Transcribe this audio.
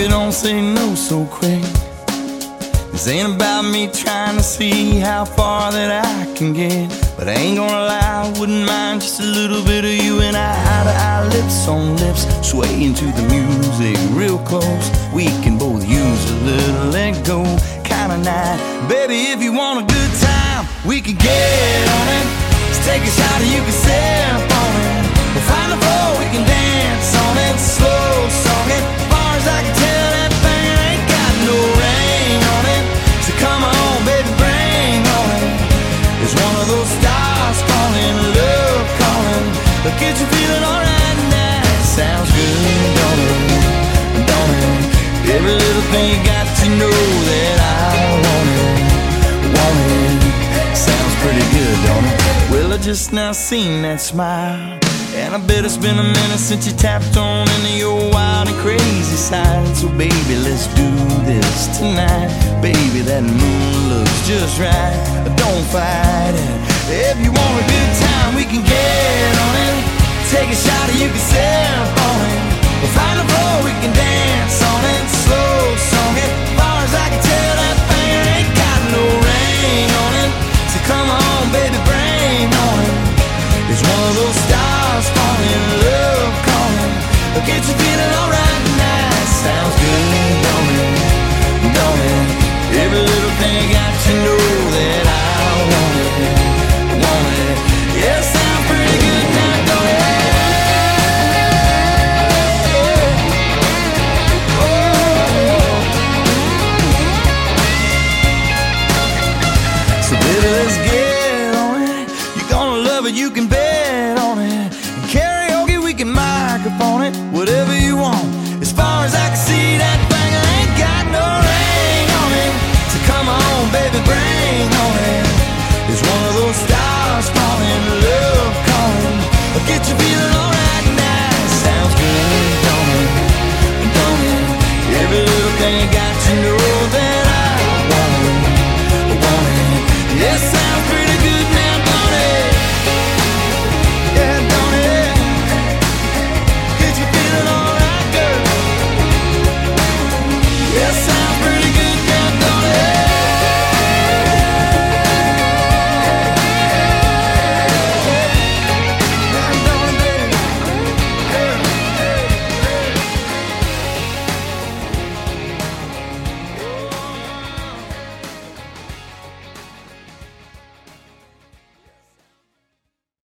don't say no so quick. This ain't about me trying to see how far that I can get, but I ain't gonna lie, I wouldn't mind just a little bit of you and I, eye to eye, lips on lips, swaying to the music real close. We can both use a little let go kind of night. Baby, if you want a good time, we can get on it. Let's take a shot and you can sip on it. We'll find the floor, we can dance on it. Slow song it, as far as I can tell, that thing ain't got no rain on it. So come on, baby, bring on it. It's one of those stars calling, love calling. But get you feeling alright now. Sounds good, don't it? Don't it? Every little thing you got to know that I want it. Want it. Sounds pretty good, don't it? Well, I just now seen that smile, and I bet it's been a minute since you tapped on into your wild and crazy side. So baby, let's do this tonight. Baby, that moon looks just right. Don't fight it. If you want a good time, we can get on it. Take a shot and you can sip on it. We'll find a floor, we can dance on it. Slow song it, as far as I can tell.